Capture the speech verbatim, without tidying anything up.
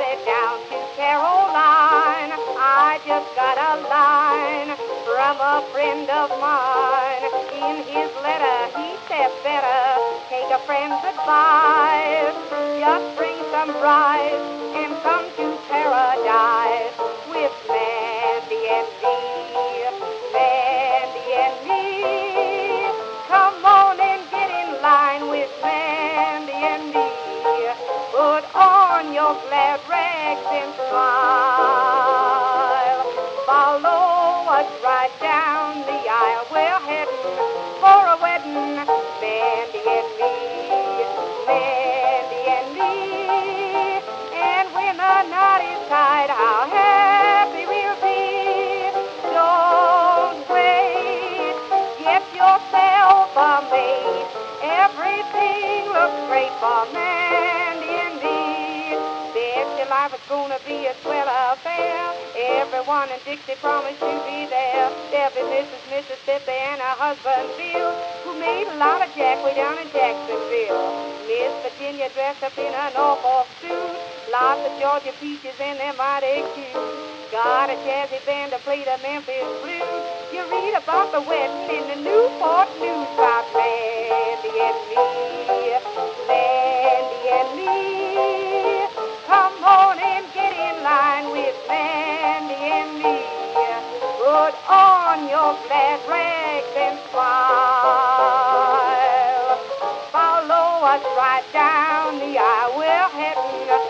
headed down to Caroline. I just got a line from a friend of mine. In his letter he said better take a friend's advice. Just bring some rice and come to paradise with Mandy and me. Mandy and me. Come on and get in line with Mandy and me. Put on your glad rags and smile. Follow us right down the aisle. We're heading for a wedding. Mandy and me. Mandy and me. And when the night is tied, how happy we'll be. Don't wait. Get yourself a maid. Everything looks great for Mandy and me. Said your life is gonna be a swell affair. Everyone in Dixie promised to be there. There'll be Missus Mississippi and her husband Bill, who made a lot of jack way down in Jacksonville. Miss Virginia dressed up in an Norfolk suit. Lots of Georgia peaches and they're mighty cute. Got a jazzy band to play the Memphis blues. You read about the wedding in the Newport News about Mandy and me. Mandy and me. Come on and get in line with Mandy and me. Put on your glad rags and smile. Follow us right down the aisle. We're heading